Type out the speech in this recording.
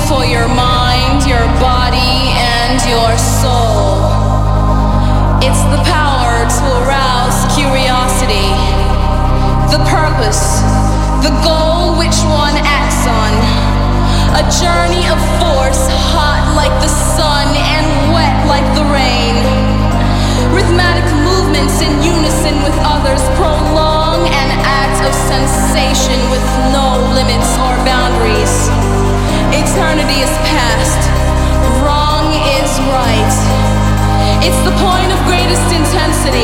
for your mind, your body, and your soul. It's the power to arouse curiosity, the purpose, the goal which one acts on. A journey of force, hot like the sun and wet like the rain. Rhythmic movements in unison with others prolong an act of sensation with no limits or boundaries. Eternity is past, wrong is right. It's the point of greatest intensity.